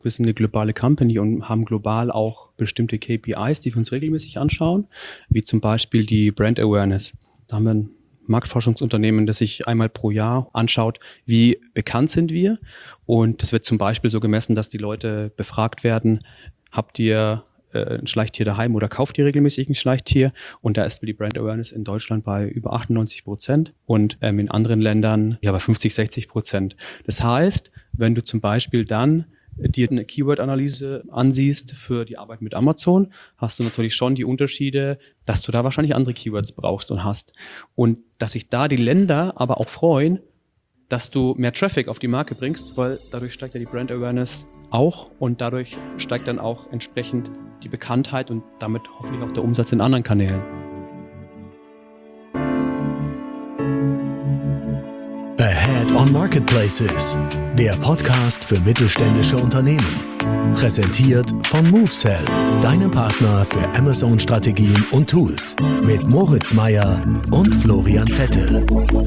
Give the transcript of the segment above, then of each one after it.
Wir sind eine globale Company und haben global auch bestimmte KPIs, die wir uns regelmäßig anschauen, wie zum Beispiel die Brand Awareness. Da haben wir ein Marktforschungsunternehmen, das sich einmal pro Jahr anschaut, wie bekannt sind wir. Und das wird zum Beispiel so gemessen, dass die Leute befragt werden, habt ihr ein Schleichtier daheim oder kauft ihr regelmäßig ein Schleichtier? Und da ist die Brand Awareness in Deutschland bei über 98% und in anderen Ländern ja bei 50-60%. Das heißt, wenn du zum Beispiel dann dir eine Keyword-Analyse ansiehst für die Arbeit mit Amazon, hast du natürlich schon die Unterschiede, dass du da wahrscheinlich andere Keywords brauchst und hast. Und dass sich da die Länder aber auch freuen, dass du mehr Traffic auf die Marke bringst, weil dadurch steigt ja die Brand Awareness auch und dadurch steigt dann auch entsprechend die Bekanntheit und damit hoffentlich auch der Umsatz in anderen Kanälen. Ahead on Marketplaces, der Podcast für mittelständische Unternehmen. Präsentiert von MoveSell, deinem Partner für Amazon-Strategien und Tools. Mit Moritz Meyer und Florian Vettel.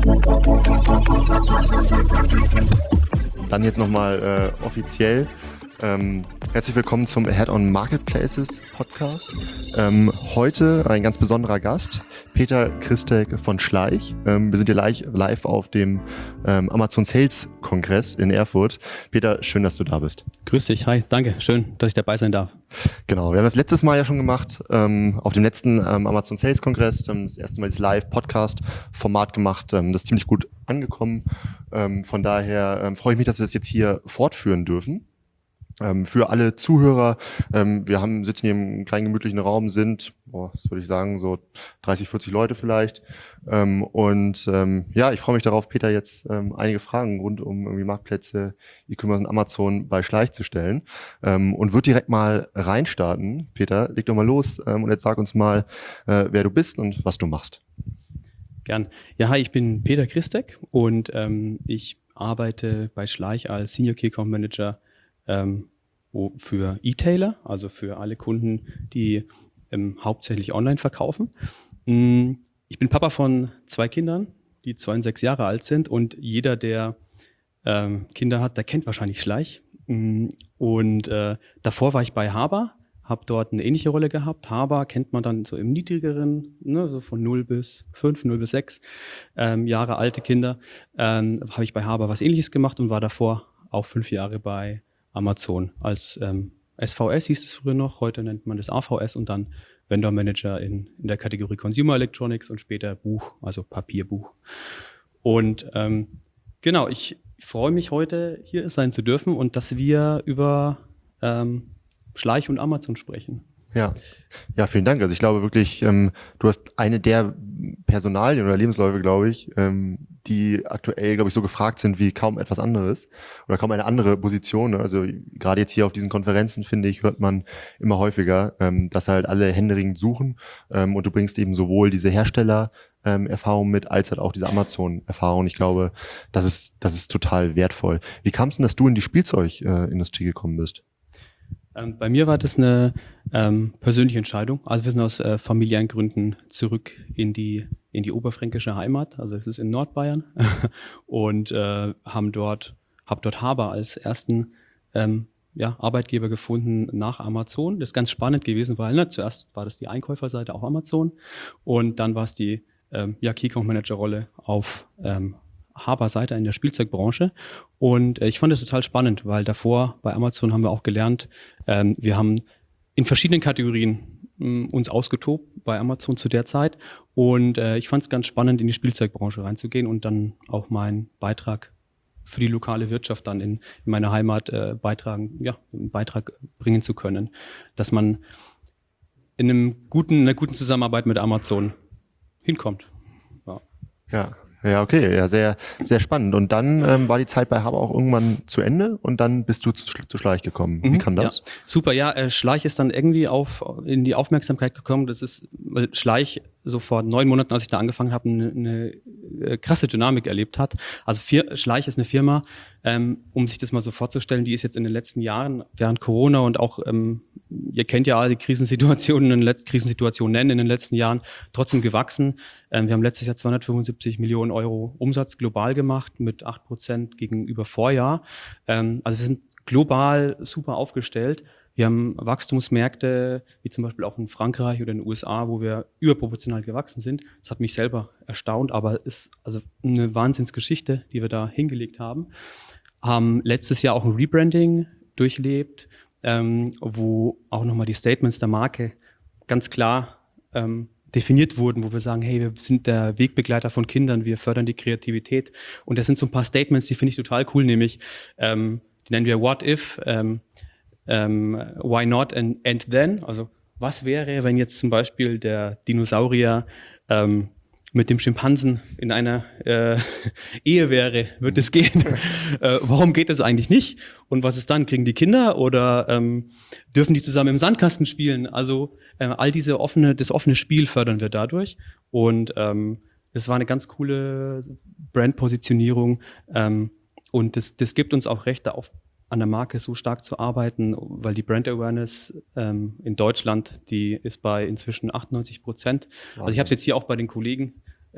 Dann jetzt nochmal offiziell. Herzlich willkommen zum Ahead on Marketplaces Podcast. Heute ein ganz besonderer Gast, Peter Christek von Schleich. Wir sind hier live auf dem Amazon Sales Kongress in Erfurt. Peter, schön, dass du da bist. Grüß dich, hi, danke, schön, dass ich dabei sein darf. Genau, wir haben das letztes Mal ja schon gemacht, auf dem letzten Amazon Sales Kongress, das erste Mal das Live-Podcast-Format gemacht, das ist ziemlich gut angekommen. Von daher freue ich mich, dass wir das jetzt hier fortführen dürfen. Für alle Zuhörer, wir sitzen hier im kleinen gemütlichen Raum, was würde ich sagen, so 30, 40 Leute vielleicht. Ich freue mich darauf, Peter jetzt einige Fragen rund um irgendwie Marktplätze, E-Commerce und Amazon bei Schleich zu stellen. Und würde direkt mal reinstarten. Peter, leg doch mal los und jetzt sag uns mal, wer du bist und was du machst. Gern. Ja, hi, ich bin Peter Christek und ich arbeite bei Schleich als Senior Key Account Manager für E-Tailer, also für alle Kunden, die hauptsächlich online verkaufen. Ich bin Papa von 2 Kindern, die 2 und 6 Jahre alt sind und jeder, der Kinder hat, der kennt wahrscheinlich Schleich. Davor war ich bei Haber, habe dort eine ähnliche Rolle gehabt. Haber kennt man dann so im niedrigeren, ne, so von 0 bis 5, 0 bis 6 Jahre alte Kinder. Habe ich bei Haber was Ähnliches gemacht und war davor auch 5 Jahre bei Amazon als SVS hieß es früher noch, heute nennt man das AVS und dann Vendor Manager in der Kategorie Consumer Electronics und später Buch, also Papierbuch. Und genau, ich freue mich heute hier sein zu dürfen und dass wir über Schleich und Amazon sprechen. Ja, vielen Dank. Also ich glaube wirklich, du hast eine der Personalien oder Lebensläufe, glaube ich, die aktuell, glaube ich, so gefragt sind wie kaum etwas anderes oder kaum eine andere Position. Also gerade jetzt hier auf diesen Konferenzen, finde ich, hört man immer häufiger, dass halt alle händeringend suchen und du bringst eben sowohl diese Hersteller-Erfahrung mit, als halt auch diese Amazon-Erfahrung. Ich glaube, das ist total wertvoll. Wie kam es denn, dass du in die Spielzeugindustrie gekommen bist? Bei mir war das eine persönliche Entscheidung. Also wir sind aus familiären Gründen zurück in die oberfränkische Heimat. Also es ist in Nordbayern und hab dort Haber als ersten Arbeitgeber gefunden nach Amazon. Das ist ganz spannend gewesen, weil zuerst war das die Einkäuferseite auf Amazon und dann war es die Key Account Manager Rolle auf Haber-Seite in der Spielzeugbranche und ich fand das total spannend, weil davor bei Amazon haben wir auch gelernt, wir haben in verschiedenen Kategorien uns ausgetobt bei Amazon zu der Zeit und ich fand es ganz spannend, in die Spielzeugbranche reinzugehen und dann auch meinen Beitrag für die lokale Wirtschaft dann in meiner Heimat einen Beitrag bringen zu können, dass man in einer guten Zusammenarbeit mit Amazon hinkommt. Ja, okay, ja, sehr, sehr spannend. Und dann war die Zeit bei Haber auch irgendwann zu Ende und dann bist du zu Schleich gekommen. Wie kam das? Ja, super, ja, Schleich ist dann irgendwie in die Aufmerksamkeit gekommen. Das ist, weil Schleich so vor 9 Monaten, als ich da angefangen habe, eine krasse Dynamik erlebt hat. Also Schleich ist eine Firma, um sich das mal so vorzustellen, die ist jetzt in den letzten Jahren, während Corona und auch, ihr kennt ja alle die Krisensituationen in den letzten Jahren, trotzdem gewachsen. Wir haben letztes Jahr 275 Millionen Euro Umsatz global gemacht mit 8% gegenüber Vorjahr. Also wir sind global super aufgestellt. Wir haben Wachstumsmärkte, wie zum Beispiel auch in Frankreich oder in den USA, wo wir überproportional gewachsen sind. Das hat mich selber erstaunt, aber ist also eine Wahnsinnsgeschichte, die wir da hingelegt haben. Haben letztes Jahr auch ein Rebranding durchlebt, wo auch nochmal die Statements der Marke ganz klar definiert wurden, wo wir sagen, hey, wir sind der Wegbegleiter von Kindern, wir fördern die Kreativität. Und das sind so ein paar Statements, die finde ich total cool, nämlich die nennen wir What If, Why Not and Then. Also was wäre, wenn jetzt zum Beispiel der Dinosaurier mit dem Schimpansen in einer Ehe wäre, wird es gehen? Warum geht das eigentlich nicht? Und was ist dann? Kriegen die Kinder oder dürfen die zusammen im Sandkasten spielen? Also all das offene Spiel fördern wir dadurch. Und es war eine ganz coole Brandpositionierung. Und das gibt uns auch Recht, an der Marke so stark zu arbeiten, weil die Brand Awareness in Deutschland, die ist bei inzwischen 98%. Also ich habe es jetzt hier auch bei den Kollegen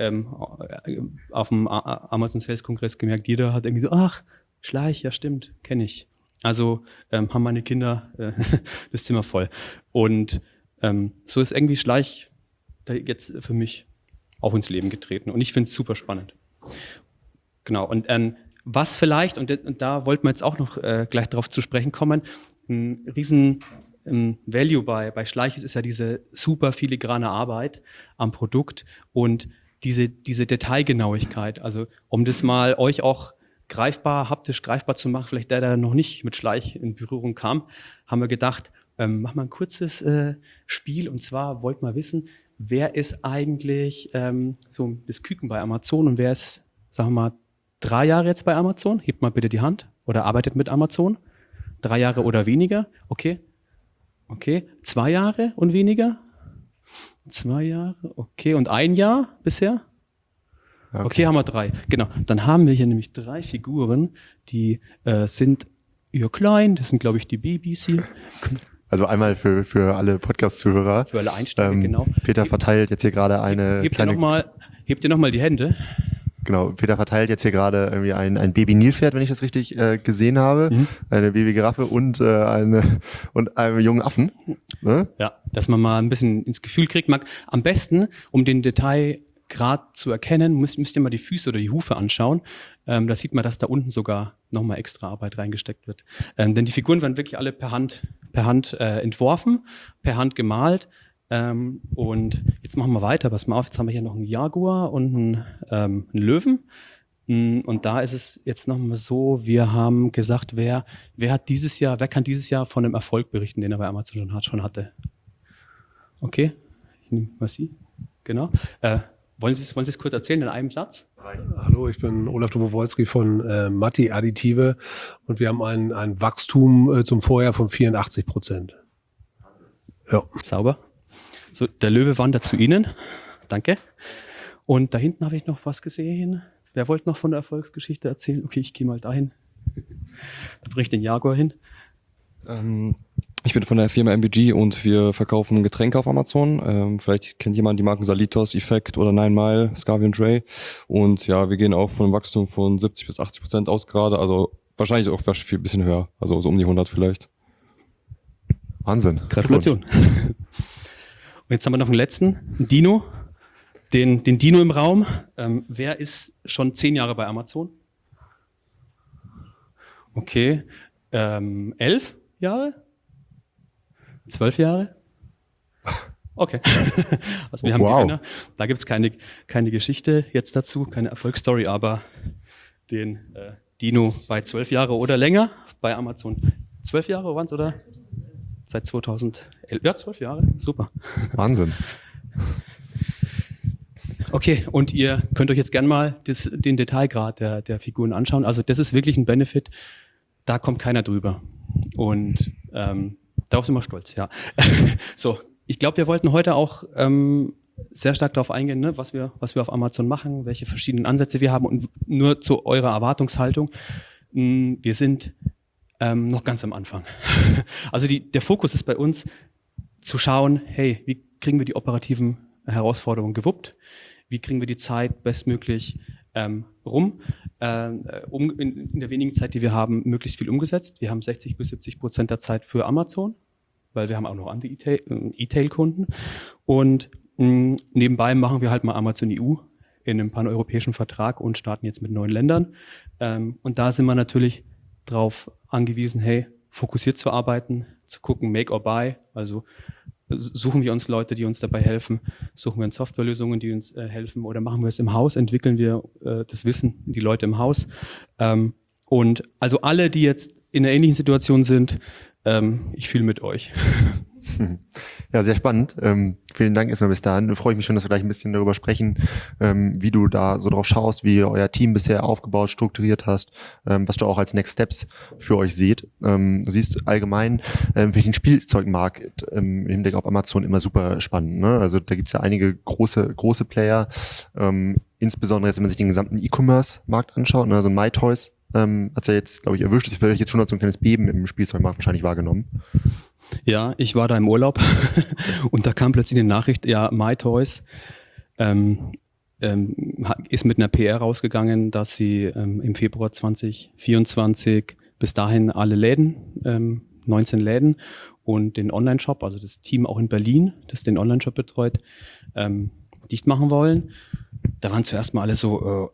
auf dem Amazon Sales Kongress gemerkt, jeder hat irgendwie so, ach, Schleich, ja stimmt, kenne ich. Also haben meine Kinder das Zimmer voll. Und so ist irgendwie Schleich da jetzt für mich auch ins Leben getreten. Und ich finde es super spannend. Genau, und was vielleicht, und da wollten wir jetzt auch noch gleich darauf zu sprechen kommen, ein riesen Value bei Schleich ist ja diese super filigrane Arbeit am Produkt und diese Detailgenauigkeit. Also um das mal euch auch haptisch greifbar zu machen, vielleicht der noch nicht mit Schleich in Berührung kam, haben wir gedacht, machen wir ein kurzes Spiel. Und zwar wollten wir wissen, wer ist eigentlich so das Küken bei Amazon und wer ist, sagen wir mal, 3 Jahre jetzt bei Amazon? Hebt mal bitte die Hand. Oder arbeitet mit Amazon? 3 Jahre oder weniger? Okay. 2 Jahre und weniger? 2 Jahre? Okay. Und 1 Jahr bisher? Okay, haben wir 3. Genau. Dann haben wir hier nämlich 3 Figuren, die sind eher klein. Das sind, glaube ich, die Babys hier. Also einmal für alle Podcast-Zuhörer. Für alle Einsteiger, genau. Peter verteilt jetzt hier gerade eine Hebt ihr noch mal die Hände. Genau, Peter verteilt jetzt hier gerade irgendwie ein Baby-Nilpferd, wenn ich das richtig gesehen habe, eine Baby-Giraffe und einen jungen Affen. Ne? Ja, dass man mal ein bisschen ins Gefühl kriegt. Am besten, um den Detailgrad zu erkennen, müsst ihr mal die Füße oder die Hufe anschauen. Da sieht man, dass da unten sogar nochmal extra Arbeit reingesteckt wird. Denn die Figuren werden wirklich alle per Hand entworfen, per Hand gemalt. Und jetzt machen wir weiter. Pass mal auf, jetzt haben wir hier noch einen Jaguar und einen Löwen. Und da ist es jetzt nochmal so, wir haben gesagt, wer kann dieses Jahr von einem Erfolg berichten, den er bei Amazon schon hatte? Okay, ich nehme mal Sie. Genau. Wollen Sie es kurz erzählen in einem Satz? Hallo, ich bin Olaf Dobowolski von Matti Additive und wir haben ein Wachstum zum Vorjahr von 84%. Ja. Sauber. So, der Löwe wandert zu Ihnen. Danke. Und da hinten habe ich noch was gesehen. Wer wollte noch von der Erfolgsgeschichte erzählen? Okay, ich gehe mal dahin. Da bringe ich den Jaguar hin. Ich bin von der Firma MVG und wir verkaufen Getränke auf Amazon. Vielleicht kennt jemand die Marken Salitos, Effect oder 9 Mile, Scavi und Ray. Und ja, wir gehen auch von einem Wachstum von 70-80% aus gerade. Also wahrscheinlich auch ein bisschen höher. Also so um die 100 vielleicht. Wahnsinn. Gratulation. Und jetzt haben wir noch einen letzten, einen Dino. Den Dino im Raum. Wer ist schon 10 Jahre bei Amazon? Okay. 11 Jahre? 12 Jahre? Okay. Also wir haben Gewinner. Da gibt es keine Geschichte jetzt dazu, keine Erfolgsstory, aber den Dino bei 12 Jahre oder länger bei Amazon. 12 Jahre waren es, oder? Seit 2011. Ja, 12 Jahre. Super. Wahnsinn. Okay, und ihr könnt euch jetzt gern mal den Detailgrad der Figuren anschauen. Also das ist wirklich ein Benefit, da kommt keiner drüber. Und darauf sind wir stolz, ja. So, ich glaube, wir wollten heute auch sehr stark darauf eingehen, ne, was wir auf Amazon machen, welche verschiedenen Ansätze wir haben und nur zu eurer Erwartungshaltung. Wir sind noch ganz am Anfang. Also der Fokus ist bei uns zu schauen, hey, wie kriegen wir die operativen Herausforderungen gewuppt? Wie kriegen wir die Zeit bestmöglich rum, in der wenigen Zeit, die wir haben, möglichst viel umgesetzt. Wir haben 60-70% der Zeit für Amazon, weil wir haben auch noch andere E-Tail-Kunden. Und nebenbei machen wir halt mal Amazon EU in einem paneuropäischen Vertrag und starten jetzt mit 9 Ländern. Und da sind wir natürlich drauf angewiesen, hey, fokussiert zu arbeiten, zu gucken, make or buy, also suchen wir uns Leute, die uns dabei helfen, suchen wir uns Softwarelösungen, die uns helfen, oder machen wir es im Haus, entwickeln wir das Wissen, die Leute im Haus. Und also alle, die jetzt in einer ähnlichen Situation sind, ich fühle mit euch. Ja, sehr spannend. Vielen Dank erstmal bis dahin. Freue ich mich schon, dass wir gleich ein bisschen darüber sprechen, wie du da so drauf schaust, wie ihr euer Team bisher aufgebaut, strukturiert hast, was du auch als Next Steps für euch seht. Du siehst allgemein für den Spielzeugmarkt im Hinblick auf Amazon immer super spannend. Ne? Also da gibt's ja einige große Player, insbesondere jetzt, wenn man sich den gesamten E-Commerce-Markt anschaut, ne? Also MyToys hat's ja jetzt, glaube ich, erwischt. Das wird jetzt schon so ein kleines Beben im Spielzeugmarkt wahrscheinlich wahrgenommen. Ja, ich war da im Urlaub und da kam plötzlich eine Nachricht, ja, MyToys ist mit einer PR rausgegangen, dass sie im Februar 2024 bis dahin alle Läden, 19 Läden und den Online-Shop, also das Team auch in Berlin, das den Online-Shop betreut, dicht machen wollen. Da waren zuerst mal alle so,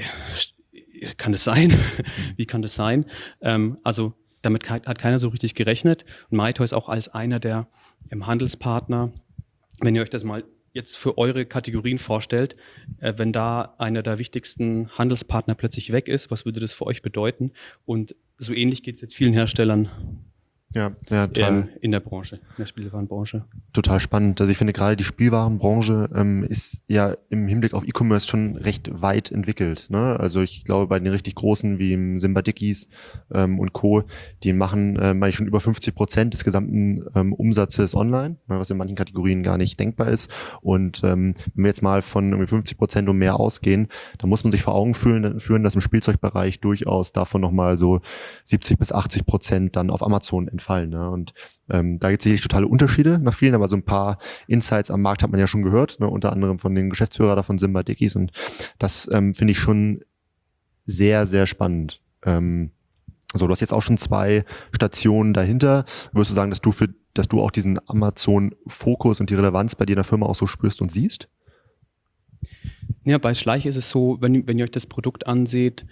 kann das sein? Wie kann das sein? Also damit hat keiner so richtig gerechnet. Und MyToys auch als einer der Handelspartner, wenn ihr euch das mal jetzt für eure Kategorien vorstellt, wenn da einer der wichtigsten Handelspartner plötzlich weg ist, was würde das für euch bedeuten? Und so ähnlich geht es jetzt vielen Herstellern Ja, total. in der Branche, in der Spielwarenbranche. Total spannend. Also ich finde gerade die Spielwarenbranche ist ja im Hinblick auf E-Commerce schon recht weit entwickelt. Ne? Also ich glaube, bei den richtig Großen wie im Simba Dickies und Co., die machen meine ich schon über 50% des gesamten Umsatzes online, ne, was in manchen Kategorien gar nicht denkbar ist. Und wenn wir jetzt mal von irgendwie 50% und mehr ausgehen, dann muss man sich vor Augen führen, dass im Spielzeugbereich durchaus davon nochmal so 70-80% dann auf Amazon entfallen. Ne? Und da gibt es sicherlich totale Unterschiede nach vielen, aber so ein paar Insights am Markt hat man ja schon gehört, ne? Unter anderem von den Geschäftsführer da von Simba Dickies, und das finde ich schon sehr, sehr spannend. So, du hast jetzt auch schon 2 Stationen dahinter. Würdest du sagen, dass du auch diesen Amazon-Fokus und die Relevanz bei dir in der Firma auch so spürst und siehst? Ja, bei Schleich ist es so, wenn ihr euch das Produkt anseht,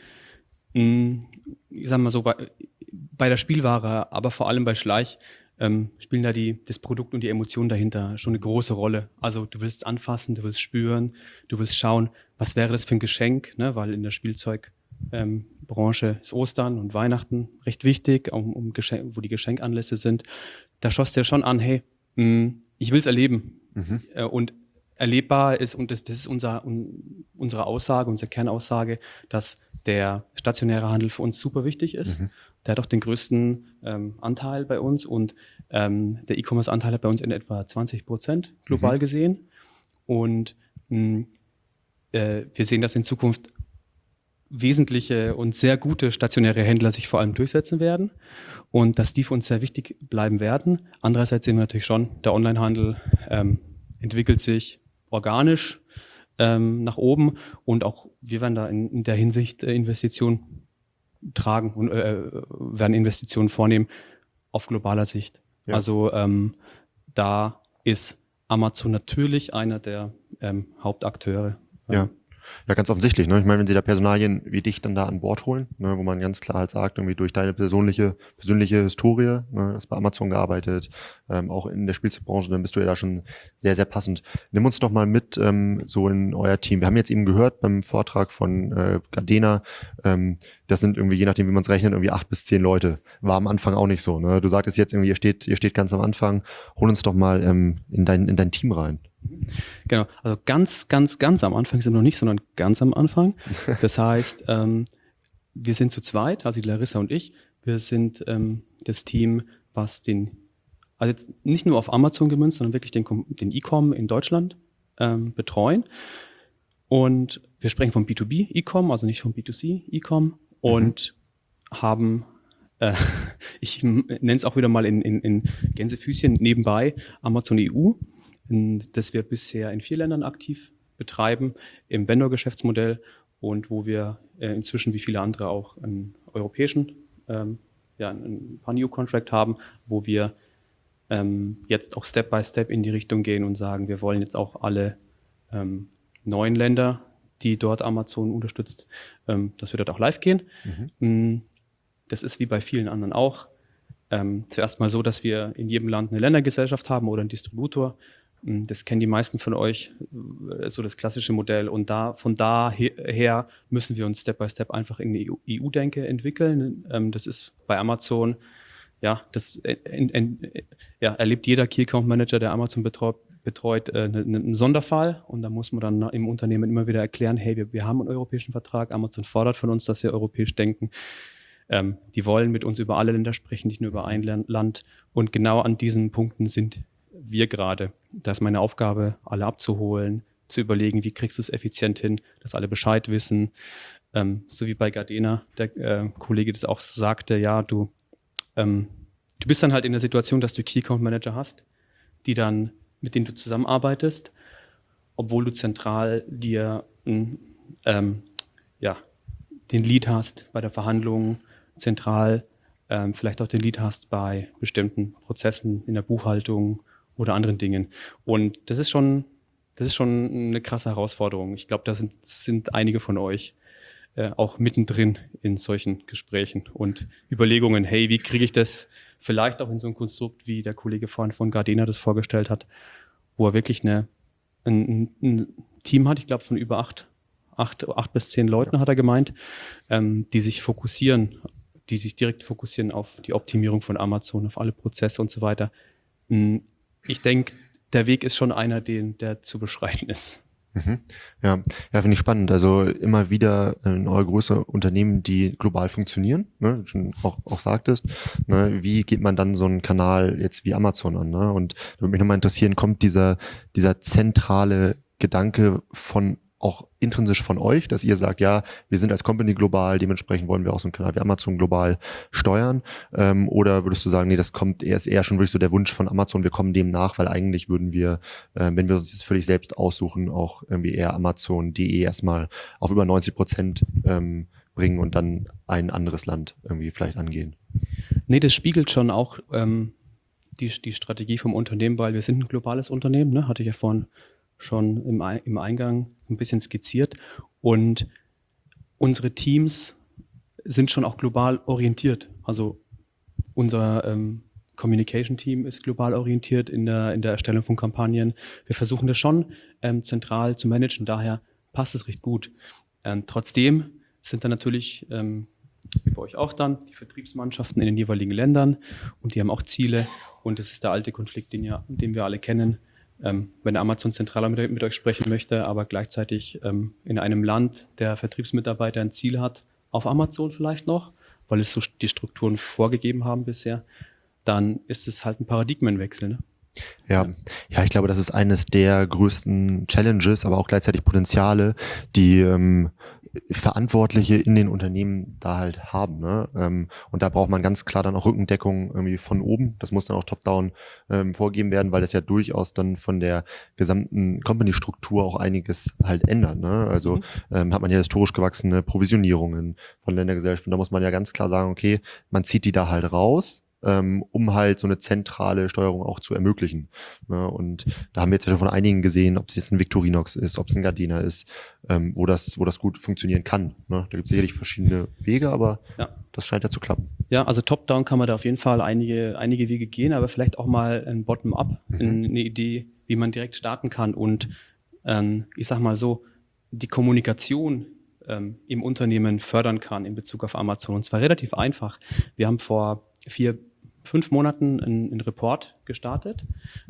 ich sag mal so, bei der Spielware, aber vor allem bei Schleich, spielen da das Produkt und die Emotionen dahinter schon eine große Rolle. Also du willst anfassen, du willst spüren, du willst schauen, was wäre das für ein Geschenk, ne? Weil in der Spielzeugbranche ist Ostern und Weihnachten recht wichtig, wo die Geschenkanlässe sind. Da schoss der schon an, hey, ich will es erleben. Und erlebbar ist, und das ist unsere Aussage, unsere Kernaussage, dass der stationäre Handel für uns super wichtig ist. Der hat auch den größten Anteil bei uns, und der E-Commerce-Anteil hat bei uns in etwa 20% global gesehen. Und wir sehen, dass in Zukunft wesentliche und sehr gute stationäre Händler sich vor allem durchsetzen werden und dass die für uns sehr wichtig bleiben werden. Andererseits sehen wir natürlich schon, der Onlinehandel entwickelt sich organisch nach oben, und auch wir werden da in der Hinsicht Investitionen tragen und werden Investitionen vornehmen auf globaler Sicht. Ja. Also da ist Amazon natürlich einer der Hauptakteure. Ja. Ja, ganz offensichtlich. Ne? Ich meine, wenn sie da Personalien wie dich dann da an Bord holen, ne, wo man ganz klar halt sagt, irgendwie durch deine persönliche Historie, ne, hast bei Amazon gearbeitet, auch in der Spielzeugbranche, dann bist du ja da schon sehr, sehr passend. Nimm uns doch mal mit so in euer Team. Wir haben jetzt eben gehört beim Vortrag von Gardena, das sind irgendwie, je nachdem wie man es rechnet, irgendwie 8 bis 10 Leute. War am Anfang auch nicht so. Ne? Du sagtest jetzt irgendwie, ihr steht ganz am Anfang. Hol uns doch mal in dein Team rein. Genau, also ganz am Anfang sind wir noch nicht, sondern ganz am Anfang. Das heißt, wir sind zu zweit, also die Larissa und ich. Wir sind das Team, was also jetzt nicht nur auf Amazon gemünzt, sondern wirklich den E-Com in Deutschland betreuen. Und wir sprechen vom B2B E-Com, also nicht vom B2C E-Com, und haben ich nenne es auch wieder mal in Gänsefüßchen nebenbei Amazon EU, das wir bisher in 4 Ländern aktiv betreiben, im Vendor-Geschäftsmodell, und wo wir inzwischen wie viele andere auch einen europäischen, ein Pan-EU-Contract haben, wo wir jetzt auch Step by Step in die Richtung gehen und sagen, wir wollen jetzt auch alle neuen Länder, die dort Amazon unterstützt, dass wir dort auch live gehen. Das ist wie bei vielen anderen auch. Zuerst mal so, dass wir in jedem Land eine Ländergesellschaft haben oder einen Distributor. Das kennen die meisten von euch, so das klassische Modell. Und von daher müssen wir uns Step by Step einfach in die EU-Denke entwickeln. Das ist bei Amazon, erlebt jeder Key Account Manager, der Amazon betreut, einen Sonderfall. Und da muss man dann im Unternehmen immer wieder erklären, hey, wir haben einen europäischen Vertrag. Amazon fordert von uns, dass wir europäisch denken. Die wollen mit uns über alle Länder sprechen, nicht nur über ein Land. Und genau an diesen Punkten sind wir gerade. Da ist meine Aufgabe, alle abzuholen, zu überlegen, wie kriegst du es effizient hin, dass alle Bescheid wissen. So wie bei Gardena, der Kollege das auch sagte, ja, du bist dann halt in der Situation, dass du Key Account Manager hast, mit denen du zusammenarbeitest, obwohl du zentral dir den Lead hast bei der Verhandlung, zentral vielleicht auch den Lead hast bei bestimmten Prozessen in der Buchhaltung oder anderen Dingen. Und das ist schon eine krasse Herausforderung. Ich glaube, da sind einige von euch auch mittendrin in solchen Gesprächen und Überlegungen, hey, wie kriege ich das vielleicht auch in so ein Konstrukt, wie der Kollege vorhin von Gardena das vorgestellt hat, wo er wirklich ein Team hat, ich glaube von über 8 bis 10 Leuten, hat er gemeint, die sich direkt fokussieren auf die Optimierung von Amazon, auf alle Prozesse und so weiter. Ich denke, der Weg ist schon einer, der zu beschreiten ist. Ja, finde ich spannend. Also immer wieder neue größere Unternehmen, die global funktionieren, ne, schon auch sagtest, ne, wie geht man dann so einen Kanal jetzt wie Amazon an? Ne? Und da würde mich nochmal interessieren, kommt dieser zentrale Gedanke auch intrinsisch von euch, dass ihr sagt, ja, wir sind als Company global, dementsprechend wollen wir auch so einen Kanal wie Amazon global steuern? Oder würdest du sagen, nee, das ist eher schon wirklich so der Wunsch von Amazon, wir kommen dem nach, weil eigentlich würden wir, wenn wir uns das völlig selbst aussuchen, auch irgendwie eher Amazon.de erstmal auf über 90% bringen und dann ein anderes Land irgendwie vielleicht angehen? Nee, das spiegelt schon auch die Strategie vom Unternehmen, weil wir sind ein globales Unternehmen, ne? Hatte ich ja vorhin schon im Eingang ein bisschen skizziert. Und unsere Teams sind schon auch global orientiert. Also unser Communication-Team ist global orientiert in der Erstellung von Kampagnen. Wir versuchen das schon zentral zu managen, daher passt es recht gut. Trotzdem sind dann natürlich, wie bei euch auch dann, die Vertriebsmannschaften in den jeweiligen Ländern und die haben auch Ziele. Und das ist der alte Konflikt, den wir alle kennen. Wenn Amazon zentraler mit euch sprechen möchte, aber gleichzeitig in einem Land der Vertriebsmitarbeiter ein Ziel hat, auf Amazon vielleicht noch, weil es so die Strukturen vorgegeben haben bisher, dann ist es halt ein Paradigmenwechsel. Ne? Ja, ich glaube, das ist eines der größten Challenges, aber auch gleichzeitig Potenziale, die Verantwortliche in den Unternehmen da halt haben. Ne? Und da braucht man ganz klar dann auch Rückendeckung irgendwie von oben. Das muss dann auch top-down vorgegeben werden, weil das ja durchaus dann von der gesamten Company-Struktur auch einiges halt ändert. Ne? Also hat man ja historisch gewachsene Provisionierungen von Ländergesellschaften. Da muss man ja ganz klar sagen, okay, man zieht die da halt raus, um halt so eine zentrale Steuerung auch zu ermöglichen. Ne? Und da haben wir jetzt ja schon von einigen gesehen, ob es jetzt ein Victorinox ist, ob es ein Gardena ist, wo das gut funktionieren kann. Ne? Da gibt es sicherlich verschiedene Wege, aber das scheint ja zu klappen. Ja, also top-down kann man da auf jeden Fall einige Wege gehen, aber vielleicht auch mal ein Bottom-up, eine Idee, wie man direkt starten kann. Und ich sag mal so, die Kommunikation im Unternehmen fördern kann in Bezug auf Amazon. Und zwar relativ einfach. Wir haben vor 4-5 Monaten einen Report gestartet,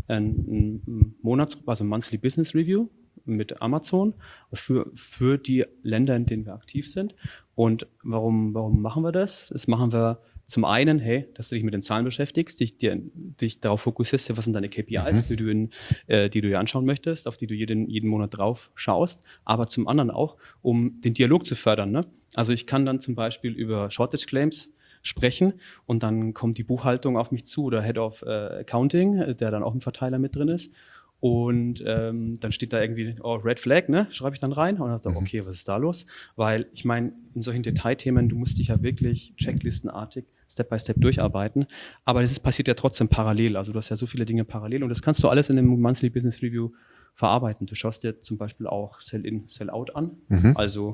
ein Monthly Business Review mit Amazon für die Länder, in denen wir aktiv sind. Und warum machen wir das? Das machen wir zum einen, hey, dass du dich mit den Zahlen beschäftigst, dich darauf fokussierst, was sind deine KPIs, die du dir anschauen möchtest, auf die du jeden Monat drauf schaust, aber zum anderen auch, um den Dialog zu fördern. Ne? Also ich kann dann zum Beispiel über Shortage Claims sprechen und dann kommt die Buchhaltung auf mich zu oder Head of Accounting, der dann auch im Verteiler mit drin ist Und dann steht da irgendwie, oh, Red Flag, ne? Schreibe ich dann rein und dann dachte, okay, was ist da los? Weil ich meine, in solchen Detailthemen, du musst dich ja wirklich checklistenartig Step by Step durcharbeiten. Aber das passiert ja trotzdem parallel. Also du hast ja so viele Dinge parallel und das kannst du alles in dem Monthly Business Review verarbeiten. Du schaust dir zum Beispiel auch Sell-in, Sell-out an, also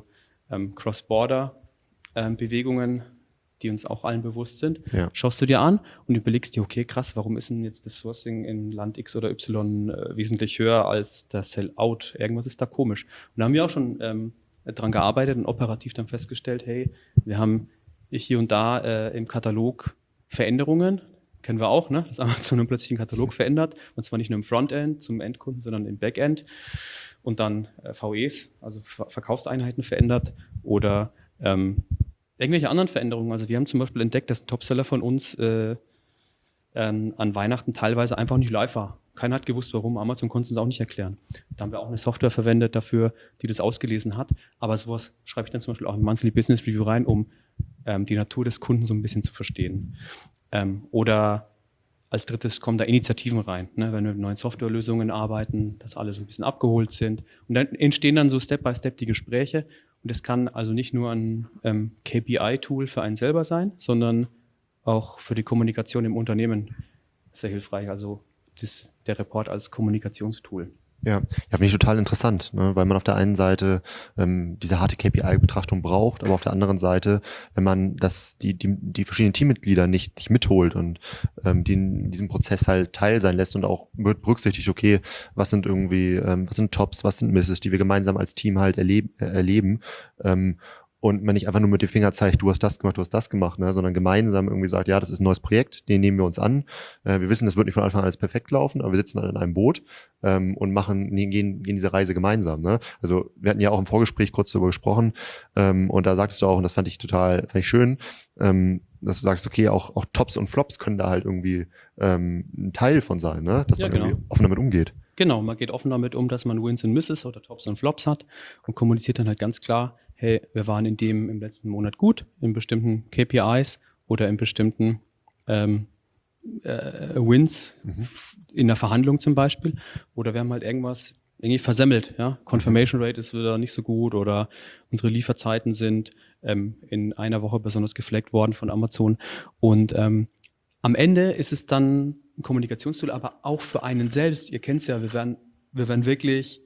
Cross-Border-Bewegungen, die uns auch allen bewusst sind, schaust du dir an und überlegst dir, okay, krass, warum ist denn jetzt das Sourcing in Land X oder Y wesentlich höher als das Sell-out? Irgendwas ist da komisch. Und da haben wir auch schon dran gearbeitet und operativ dann festgestellt, hey, wir haben hier und da im Katalog Veränderungen, kennen wir auch, ne? Dass Amazon dann plötzlich den Katalog verändert, und zwar nicht nur im Frontend zum Endkunden, sondern im Backend und dann VEs, also Verkaufseinheiten verändert oder irgendwelche anderen Veränderungen. Also wir haben zum Beispiel entdeckt, dass ein Topseller von uns an Weihnachten teilweise einfach nicht live war. Keiner hat gewusst, warum. Amazon konnte es auch nicht erklären. Da haben wir auch eine Software verwendet dafür, die das ausgelesen hat. Aber sowas schreibe ich dann zum Beispiel auch im Monthly Business Review rein, um die Natur des Kunden so ein bisschen zu verstehen. Oder als drittes kommen da Initiativen rein, ne, wenn wir mit neuen Softwarelösungen arbeiten, dass alle so ein bisschen abgeholt sind. Und dann entstehen dann so Step by Step die Gespräche. Und das kann also nicht nur ein KPI-Tool für einen selber sein, sondern auch für die Kommunikation im Unternehmen sehr hilfreich. Also der Report als Kommunikationstool. Ja, finde ich total interessant, ne? Weil man auf der einen Seite diese harte KPI-Betrachtung braucht, aber auf der anderen Seite, wenn man die verschiedenen Teammitglieder nicht mitholt und die in diesem Prozess halt Teil sein lässt und auch wird berücksichtigt, okay, was sind Tops, was sind Misses, die wir gemeinsam als Team halt erleben und man nicht einfach nur mit dem Finger zeigt, du hast das gemacht, ne, sondern gemeinsam irgendwie sagt, ja, das ist ein neues Projekt, den nehmen wir uns an. Wir wissen, das wird nicht von Anfang an alles perfekt laufen, aber wir sitzen dann in einem Boot und gehen diese Reise gemeinsam. Ne? Also wir hatten ja auch im Vorgespräch kurz darüber gesprochen und da sagtest du auch, und das fand ich schön, dass du sagst, okay, auch Tops und Flops können da halt irgendwie ein Teil von sein, ne? Dass man irgendwie offen damit umgeht. Genau, man geht offen damit um, dass man Wins und Misses oder Tops und Flops hat und kommuniziert dann halt ganz klar, hey, wir waren im letzten Monat gut, in bestimmten KPIs oder in bestimmten Wins in der Verhandlung zum Beispiel. Oder wir haben halt irgendwie versemmelt. Ja? Confirmation Rate ist wieder nicht so gut oder unsere Lieferzeiten sind in einer Woche besonders geflaggt worden von Amazon. Und am Ende ist es dann ein Kommunikationstool, aber auch für einen selbst. Ihr kennt es ja, wir werden wirklich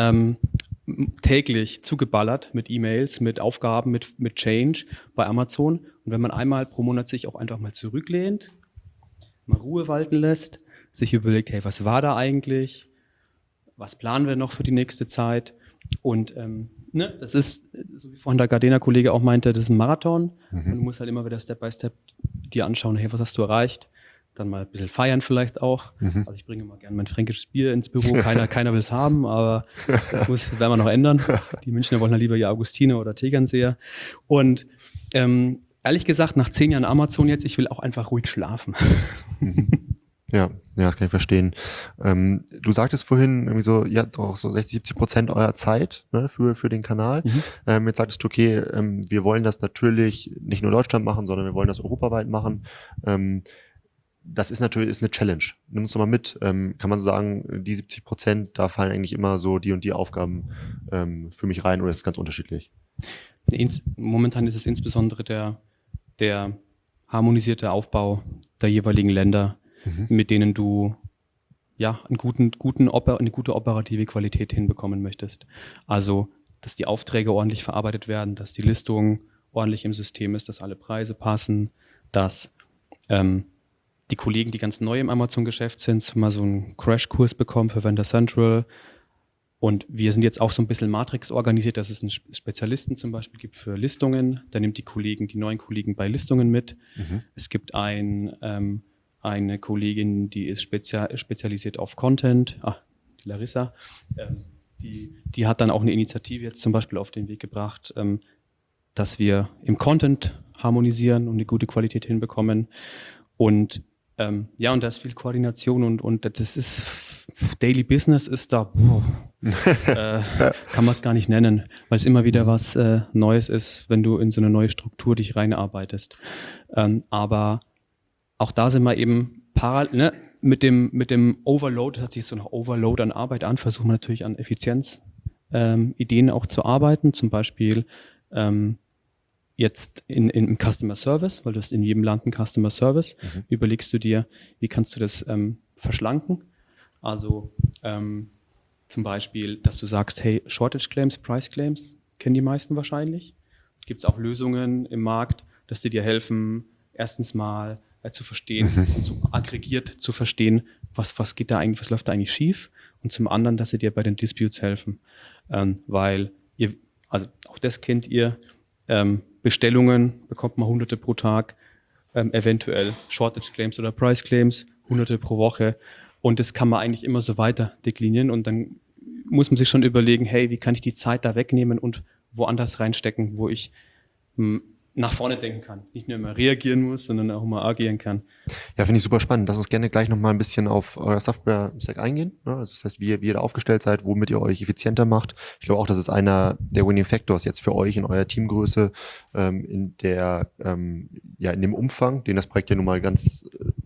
täglich zugeballert mit E-Mails, mit Aufgaben, mit Change bei Amazon. Und wenn man einmal pro Monat sich auch einfach mal zurücklehnt, mal Ruhe walten lässt, sich überlegt, hey, was war da eigentlich? Was planen wir noch für die nächste Zeit? Und das ist, so wie vorhin der Gardena-Kollege auch meinte, das ist ein Marathon. Und du musst halt immer wieder Step by Step dir anschauen, hey, was hast du erreicht? Dann mal ein bisschen feiern vielleicht auch. Also ich bringe mal gerne mein fränkisches Bier ins Büro. Keiner will es haben, aber das werden wir noch ändern. Die Münchner wollen ja lieber ihr Augustiner oder Tegernseer. Und ehrlich gesagt, nach 10 Jahren Amazon jetzt, ich will auch einfach ruhig schlafen. Ja, das kann ich verstehen. Du sagtest vorhin irgendwie so, ja, doch so 60-70% eurer Zeit, ne, für den Kanal. Jetzt sagtest du, okay, wir wollen das natürlich nicht nur in Deutschland machen, sondern wir wollen das europaweit machen. Das ist eine Challenge. Nimm uns doch mal mit. Kann man sagen, die 70%, da fallen eigentlich immer so die und die Aufgaben für mich rein, oder ist es ganz unterschiedlich? Momentan ist es insbesondere der harmonisierte Aufbau der jeweiligen Länder, mit denen du eine gute operative Qualität hinbekommen möchtest. Also, dass die Aufträge ordentlich verarbeitet werden, dass die Listung ordentlich im System ist, dass alle Preise passen, dass die Kollegen, die ganz neu im Amazon-Geschäft sind, mal so einen Crashkurs bekommen für Vendor Central. Und wir sind jetzt auch so ein bisschen Matrix organisiert, dass es einen Spezialisten zum Beispiel gibt für Listungen. Der nimmt die neuen Kollegen bei Listungen mit. Es gibt eine Kollegin, die ist spezialisiert auf Content. Die Larissa. Die hat dann auch eine Initiative jetzt zum Beispiel auf den Weg gebracht, dass wir im Content harmonisieren und eine gute Qualität hinbekommen. Und und da ist viel Koordination und das ist Daily Business ist da, kann man es gar nicht nennen, weil es immer wieder was Neues ist, wenn du in so eine neue Struktur dich reinarbeitest. Aber auch da sind wir eben mit dem Overload, hat sich so nach Overload an Arbeit an, versuchen wir natürlich an Effizienz Ideen auch zu arbeiten, zum Beispiel jetzt im Customer Service, weil du hast in jedem Land einen Customer Service, überlegst du dir, wie kannst du das verschlanken? Also zum Beispiel, dass du sagst, hey, Shortage Claims, Price Claims, kennen die meisten wahrscheinlich. Gibt es auch Lösungen im Markt, dass die dir helfen, erstens mal zu verstehen und so aggregiert zu verstehen, was geht da eigentlich, was läuft da eigentlich schief, und zum anderen, dass sie dir bei den Disputes helfen, weil ihr, also auch das kennt ihr, Bestellungen bekommt man Hunderte pro Tag, eventuell Shortage Claims oder Price Claims, Hunderte pro Woche, und das kann man eigentlich immer so weiter deklinieren, und dann muss man sich schon überlegen, hey, wie kann ich die Zeit da wegnehmen und woanders reinstecken, wo ich nach vorne denken kann. Nicht nur immer reagieren muss, sondern auch mal agieren kann. Ja, finde ich super spannend. Lass uns gerne gleich nochmal ein bisschen auf euer Software-Stack eingehen. Ne? Also das heißt, wie ihr da aufgestellt seid, womit ihr euch effizienter macht. Ich glaube auch, das ist einer der Winning Factors jetzt für euch in eurer Teamgröße, in dem Umfang, den das Projekt ja nun mal ganz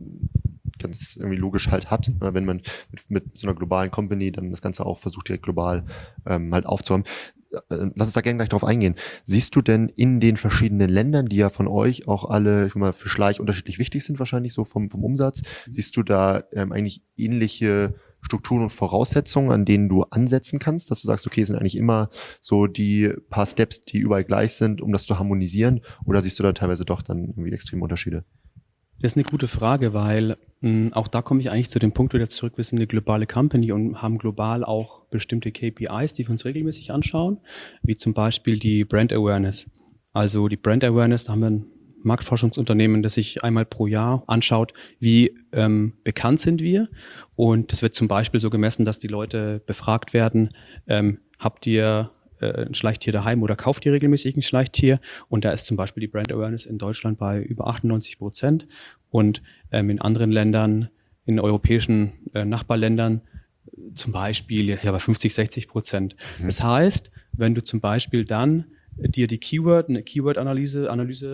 irgendwie logisch halt hat, wenn man mit so einer globalen Company dann das Ganze auch versucht, direkt global halt aufzuräumen. Lass uns da gerne gleich drauf eingehen. Siehst du denn in den verschiedenen Ländern, die ja von euch auch alle, ich sag mal, für Schleich unterschiedlich wichtig sind, wahrscheinlich so vom Umsatz, siehst du da eigentlich ähnliche Strukturen und Voraussetzungen, an denen du ansetzen kannst, dass du sagst, okay, es sind eigentlich immer so die paar Steps, die überall gleich sind, um das zu harmonisieren, oder siehst du da teilweise doch dann irgendwie extreme Unterschiede? Das ist eine gute Frage, weil auch da komme ich eigentlich zu dem Punkt wieder zurück, wir sind eine globale Company und haben global auch bestimmte KPIs, die wir uns regelmäßig anschauen, wie zum Beispiel die Brand Awareness. Also die Brand Awareness, da haben wir ein Marktforschungsunternehmen, das sich einmal pro Jahr anschaut, wie bekannt sind wir, und das wird zum Beispiel so gemessen, dass die Leute befragt werden, habt ihr ein Schleichtier daheim oder kauft ihr regelmäßig ein Schleichtier? Und da ist zum Beispiel die Brand Awareness in Deutschland bei über 98% und in anderen Ländern, in europäischen Nachbarländern zum Beispiel ja bei 50-60%. Das heißt, wenn du zum Beispiel dann dir eine Keyword-Analyse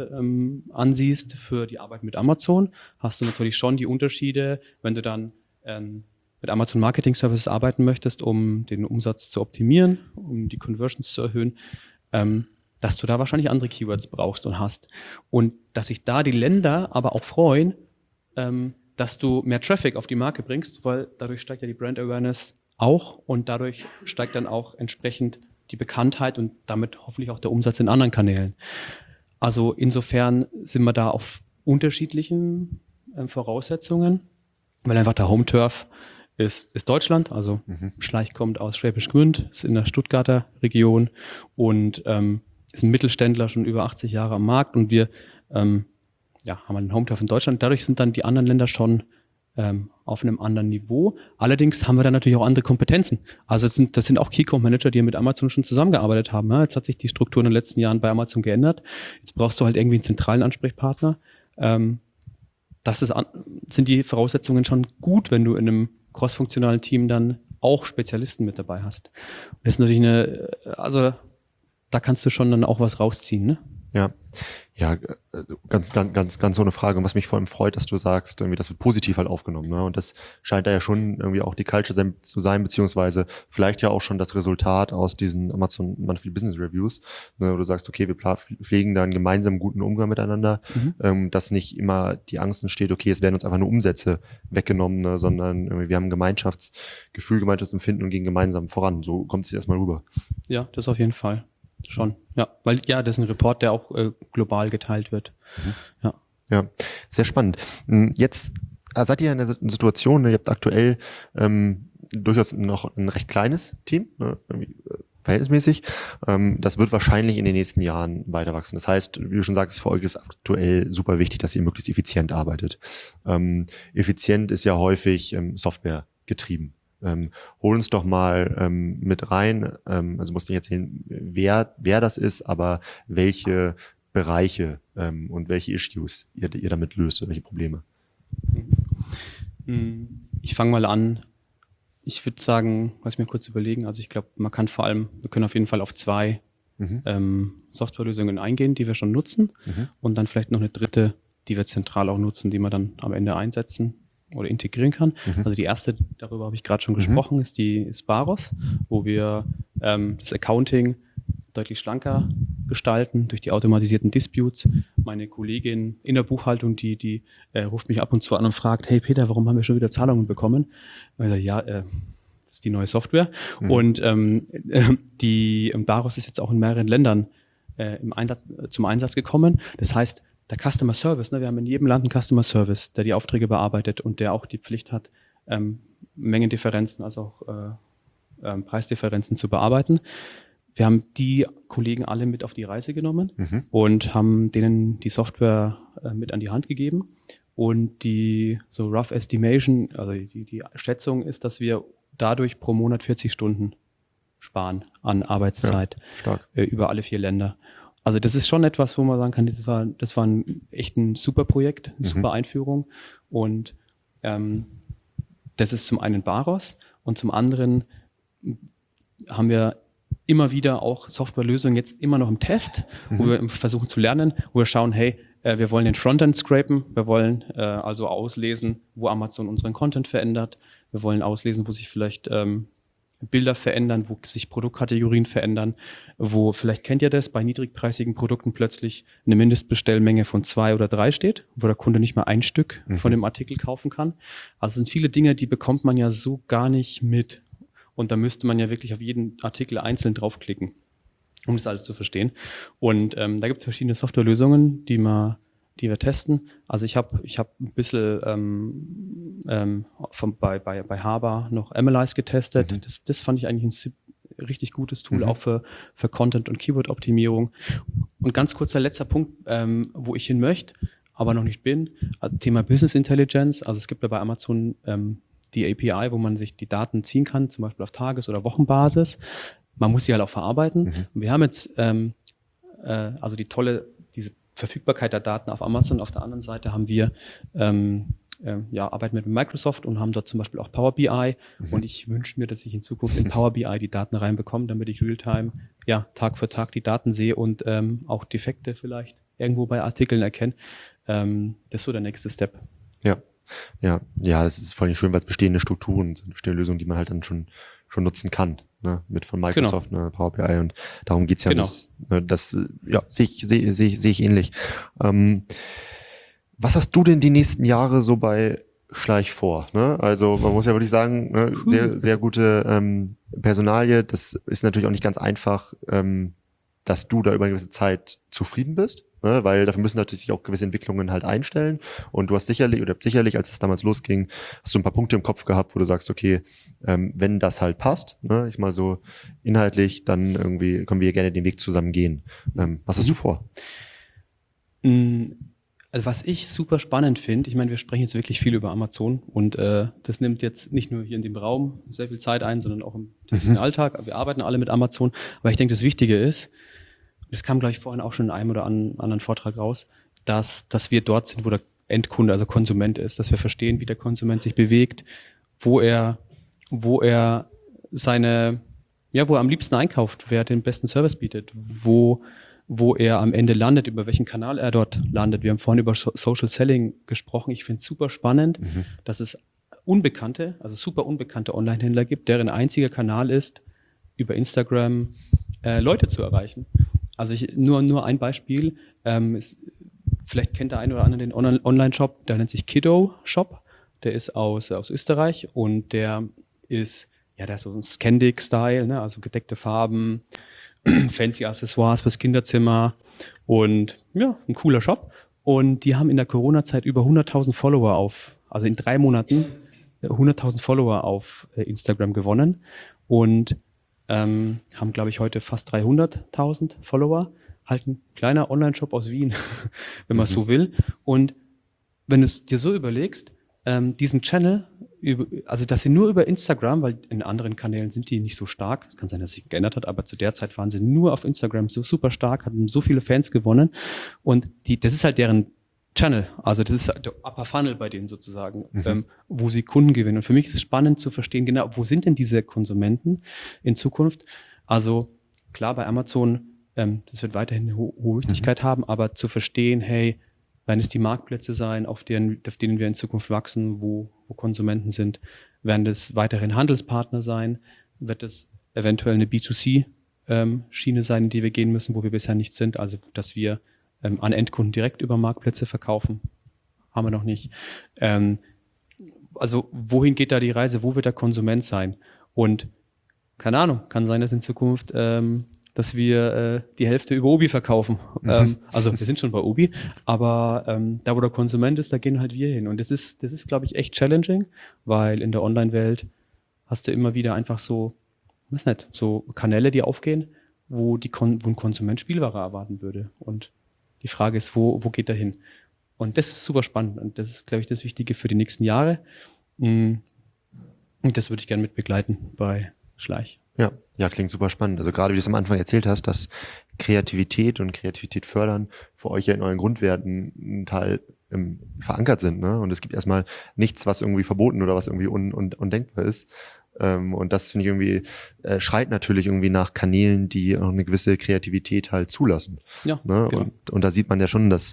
ansiehst für die Arbeit mit Amazon, hast du natürlich schon die Unterschiede, wenn du dann mit Amazon Marketing Services arbeiten möchtest, um den Umsatz zu optimieren, um die Conversions zu erhöhen, dass du da wahrscheinlich andere Keywords brauchst und hast. Und dass sich da die Länder aber auch freuen, dass du mehr Traffic auf die Marke bringst, weil dadurch steigt ja die Brand Awareness auch, und dadurch steigt dann auch entsprechend die Bekanntheit und damit hoffentlich auch der Umsatz in anderen Kanälen. Also insofern sind wir da auf unterschiedlichen Voraussetzungen, weil einfach der Home-Turf ist Deutschland, also Schleich kommt aus Schwäbisch Gmünd, ist in der Stuttgarter Region und ist ein Mittelständler, schon über 80 Jahre am Markt, und wir haben einen Home-Turf in Deutschland. Dadurch sind dann die anderen Länder schon auf einem anderen Niveau. Allerdings haben wir dann natürlich auch andere Kompetenzen. Also das sind auch Key-Account-Manager, die mit Amazon schon zusammengearbeitet haben. Ja? Jetzt hat sich die Struktur in den letzten Jahren bei Amazon geändert. Jetzt brauchst du halt irgendwie einen zentralen Ansprechpartner. Sind die Voraussetzungen schon gut, wenn du in einem crossfunktionalen Team dann auch Spezialisten mit dabei hast. Und das ist natürlich da kannst du schon dann auch was rausziehen, ne? Ja, ganz so eine Frage. Und was mich vor allem freut, dass du sagst, irgendwie, das wird positiv halt aufgenommen. Ne? Und das scheint da ja schon irgendwie auch die Culture zu sein, beziehungsweise vielleicht ja auch schon das Resultat aus diesen Amazon Monthly Business Reviews, ne, wo du sagst, okay, wir pflegen da einen gemeinsamen guten Umgang miteinander, dass nicht immer die Angst entsteht, okay, es werden uns einfach nur Umsätze weggenommen, ne, sondern irgendwie, wir haben ein Gemeinschaftsgefühl, Gemeinschaftsempfinden und gehen gemeinsam voran. So kommt es erstmal rüber. Ja, das auf jeden Fall. Schon, ja. Weil das ist ein Report, der auch global geteilt wird. Ja, sehr spannend. Jetzt seid ihr in einer Situation, ihr habt aktuell durchaus noch ein recht kleines Team, ne, verhältnismäßig. Das wird wahrscheinlich in den nächsten Jahren weiter wachsen. Das heißt, wie du schon sagst, für euch ist aktuell super wichtig, dass ihr möglichst effizient arbeitet. Effizient ist ja häufig Software getrieben. Hol uns doch mal mit rein, also musst du nicht erzählen, wer das ist, aber welche Bereiche und welche Issues ihr damit löst, welche Probleme. Ich fange mal an. Ich würde sagen, lass mich kurz überlegen, also ich glaube, wir können auf jeden Fall auf 2 Softwarelösungen eingehen, die wir schon nutzen, und dann vielleicht noch eine dritte, die wir zentral auch nutzen, die wir dann am Ende einsetzen. oder integrieren kann. Also die erste, darüber habe ich gerade schon gesprochen, ist Baros, wo wir das Accounting deutlich schlanker gestalten durch die automatisierten Disputes. Meine Kollegin in der Buchhaltung, die ruft mich ab und zu an und fragt, hey Peter, warum haben wir schon wieder Zahlungen bekommen? Und ich sage, ja, das ist die neue Software. Und die Baros ist jetzt auch in mehreren Ländern zum Einsatz gekommen. Das heißt, der Customer Service, wir haben in jedem Land einen Customer Service, der die Aufträge bearbeitet und der auch die Pflicht hat, Mengendifferenzen, also auch Preisdifferenzen zu bearbeiten. Wir haben die Kollegen alle mit auf die Reise genommen und haben denen die Software mit an die Hand gegeben. Und die so rough estimation, also die Schätzung ist, dass wir dadurch pro Monat 40 Stunden sparen an Arbeitszeit über alle 4 Länder. Also das ist schon etwas, wo man sagen kann, das war echt ein super Projekt, eine super Einführung. Und das ist zum einen Baros und zum anderen haben wir immer wieder auch Softwarelösungen jetzt immer noch im Test, wo wir versuchen zu lernen, wo wir schauen, hey, wir wollen den Frontend scrapen, wir wollen also auslesen, wo Amazon unseren Content verändert, wir wollen auslesen, wo sich vielleicht Bilder verändern, wo sich Produktkategorien verändern, wo, vielleicht kennt ihr das, bei niedrigpreisigen Produkten plötzlich eine Mindestbestellmenge von 2 oder 3 steht, wo der Kunde nicht mal ein Stück von dem Artikel kaufen kann. Also es sind viele Dinge, die bekommt man ja so gar nicht mit. Und da müsste man ja wirklich auf jeden Artikel einzeln draufklicken, um das alles zu verstehen. Und da gibt es verschiedene Softwarelösungen, die wir testen. Also ich hab ein bisschen bei Haber noch Analyze getestet. Das fand ich eigentlich ein richtig gutes Tool, auch für Content- und Keyword-Optimierung. Und ganz kurzer letzter Punkt, wo ich hin möchte, aber noch nicht bin, Thema Business Intelligence. Also es gibt ja bei Amazon die API, wo man sich die Daten ziehen kann, zum Beispiel auf Tages- oder Wochenbasis. Man muss sie halt auch verarbeiten. Wir haben jetzt also diese Verfügbarkeit der Daten auf Amazon. Auf der anderen Seite haben wir arbeiten mit Microsoft und haben dort zum Beispiel auch Power BI. Und ich wünsche mir, dass ich in Zukunft in Power BI die Daten reinbekomme, damit ich Realtime, Tag für Tag die Daten sehe und auch Defekte vielleicht irgendwo bei Artikeln erkenne. Das ist so der nächste Step. Ja, das ist vor allem schön, weil es bestehende Strukturen sind, bestehende Lösungen, die man halt dann schon nutzen kann, ne? Mit von Microsoft, Power BI, und darum geht's ja. Das sehe ich ähnlich. Was hast du denn die nächsten Jahre so bei Schleich vor? Ne? Also man muss ja wirklich sagen, ne, sehr, sehr gute Personalie. Das ist natürlich auch nicht ganz einfach, dass du da über eine gewisse Zeit zufrieden bist, ne? Weil dafür müssen natürlich auch gewisse Entwicklungen halt einstellen. Und du hast sicherlich, als es damals losging, hast du ein paar Punkte im Kopf gehabt, wo du sagst, okay, wenn das halt passt, ne, ich mal so inhaltlich, dann irgendwie können wir gerne den Weg zusammen gehen. Was hast du vor? Also was ich super spannend finde, ich meine, wir sprechen jetzt wirklich viel über Amazon und das nimmt jetzt nicht nur hier in dem Raum sehr viel Zeit ein, sondern auch im täglichen Alltag. Wir arbeiten alle mit Amazon, aber ich denke, das Wichtige ist, das kam gleich vorhin auch schon in einem oder anderen Vortrag raus, dass wir dort sind, wo der Endkunde, also Konsument ist, dass wir verstehen, wie der Konsument sich bewegt, wo er am liebsten einkauft, wer den besten Service bietet, wo er am Ende landet, über welchen Kanal er dort landet. Wir haben vorhin über Social Selling gesprochen. Ich finde es super spannend, dass es super unbekannte Online-Händler gibt, deren einziger Kanal ist, über Instagram Leute zu erreichen. Also nur ein Beispiel. Vielleicht kennt der eine oder andere den Online-Shop, der nennt sich Kiddo Shop. Der ist aus Österreich und der ist so ein Scandic-Style, ne? Also gedeckte Farben, fancy Accessoires fürs Kinderzimmer und ein cooler Shop. Und die haben in der Corona-Zeit über 100.000 Follower also in 3 Monaten 100.000 Follower auf Instagram gewonnen und haben, glaube ich, heute fast 300.000 Follower. Halt ein kleiner Online-Shop aus Wien, wenn man so will. Und wenn du es dir so überlegst, diesen Channel, also dass sie nur über Instagram, weil in anderen Kanälen sind die nicht so stark, es kann sein, dass sich geändert hat, aber zu der Zeit waren sie nur auf Instagram so super stark, hatten so viele Fans gewonnen und das ist halt deren Channel, also das ist der Upper Funnel bei denen sozusagen, wo sie Kunden gewinnen. Und für mich ist es spannend zu verstehen, genau, wo sind denn diese Konsumenten in Zukunft? Also klar, bei Amazon, das wird weiterhin eine hohe Wichtigkeit haben, aber zu verstehen, hey, Werden es die Marktplätze sein, auf denen wir in Zukunft wachsen, wo Konsumenten sind? Werden es weiterhin Handelspartner sein? Wird es eventuell eine B2C-Schiene sein, in die wir gehen müssen, wo wir bisher nicht sind? Also, dass wir an Endkunden direkt über Marktplätze verkaufen? Haben wir noch nicht. Also, wohin geht da die Reise? Wo wird der Konsument sein? Und keine Ahnung, kann sein, dass in Zukunft dass wir die Hälfte über Obi verkaufen. Also wir sind schon bei Obi, aber da, wo der Konsument ist, da gehen halt wir hin. Und das ist, glaube ich, echt challenging, weil in der Online-Welt hast du immer wieder einfach so, weiß nicht, so Kanäle, die aufgehen, wo ein Konsument Spielware erwarten würde. Und die Frage ist, wo geht er hin? Und das ist super spannend. Und das ist, glaube ich, das Wichtige für die nächsten Jahre. Und das würde ich gerne mit begleiten bei Schleich. Ja, klingt super spannend. Also gerade wie du es am Anfang erzählt hast, dass Kreativität und Kreativität fördern für euch ja in euren Grundwerten ein Teil verankert sind, ne? Und es gibt erstmal nichts, was irgendwie verboten oder was irgendwie undenkbar ist. Und das finde ich irgendwie, schreit natürlich irgendwie nach Kanälen, die auch eine gewisse Kreativität halt zulassen. Ja, ne? genau. Und da sieht man ja schon, dass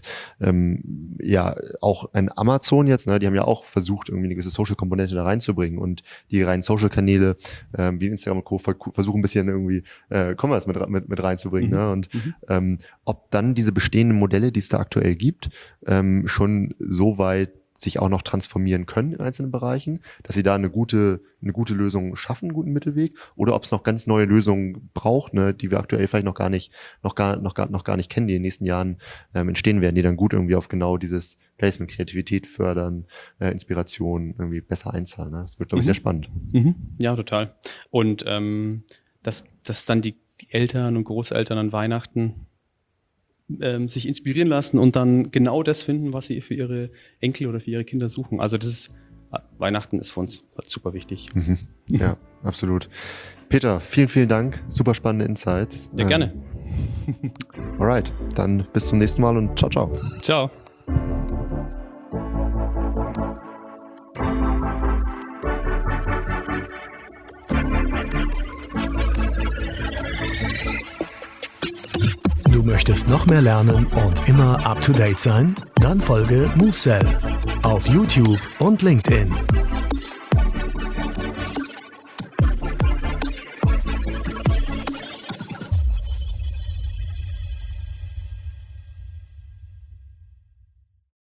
ja auch ein Amazon jetzt, ne, die haben ja auch versucht, irgendwie eine gewisse Social-Komponente da reinzubringen und die reinen Social-Kanäle wie Instagram und Co. versuchen ein bisschen irgendwie Commerce mit reinzubringen. Ne? Und ob dann diese bestehenden Modelle, die es da aktuell gibt, schon so weit sich auch noch transformieren können in einzelnen Bereichen, dass sie da eine gute Lösung schaffen, einen guten Mittelweg, oder ob es noch ganz neue Lösungen braucht, ne, die wir aktuell vielleicht noch gar nicht kennen, die in den nächsten Jahren entstehen werden, die dann gut irgendwie auf genau dieses Placement, Kreativität fördern, Inspiration irgendwie besser einzahlen. Ne? Das wird, glaube ich, sehr spannend. Ja, total. Und dass dann die Eltern und Großeltern an Weihnachten sich inspirieren lassen und dann genau das finden, was sie für ihre Enkel oder für ihre Kinder suchen. Also Weihnachten ist für uns super wichtig. Ja, absolut. Peter, vielen, vielen Dank. Super spannende Insights. Ja, gerne. Alright, dann bis zum nächsten Mal und ciao, ciao. Ciao. Du möchtest noch mehr lernen und immer up to date sein? Dann folge MoveSell auf YouTube und LinkedIn.